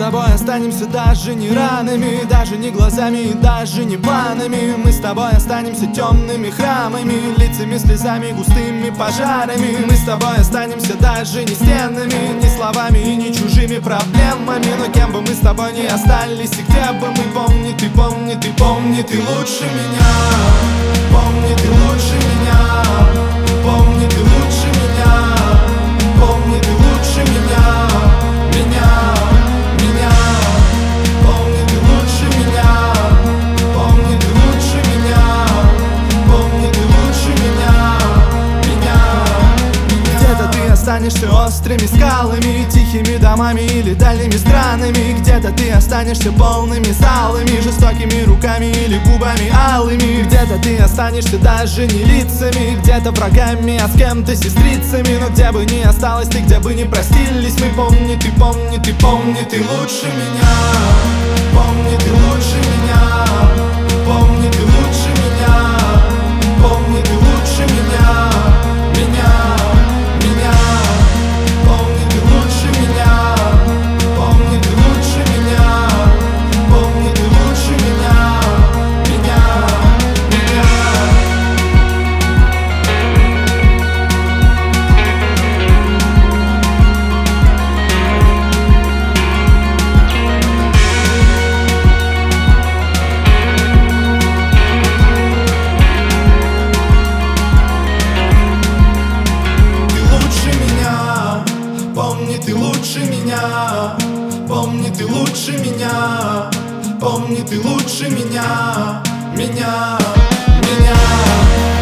тобой останемся даже не ранами, даже не глазами и даже не планами. Мы с тобой останемся темными храмами, лицами, слезами, густыми пожарами. Мы с тобой останемся даже не стенами, не словами и не чужими проблемами. Но кем бы мы с тобой ни остались и где бы мы, помни, ты лучше меня. Помни, ты лучше меня. Помни, ты лучше меня. Помни, ты лучше меня. Меня. Помни, ты лучше меня. Помни, ты лучше меня. Помни, ты лучше меня. Где-то ты останешься острыми скалами, тихими домами или дальними странами. Где-то ты останешься полными залами, жестокими руками или губами алыми. Где-то ты останешься даже не лицами, где-то врагами, а с кем-то сестрицами. Но где бы ни осталось ты, где бы ни простились мы, помни, ты лучше меня. Помни, ты лучше меня. Помни, ты лучше меня. Помни, ты лучше меня. Помни, ты лучше меня. Помни, ты лучше меня. Помни, ты лучше меня. Помни, ты лучше меня. Помни, ты лучше меня. Помни, ты лучше меня. Меня.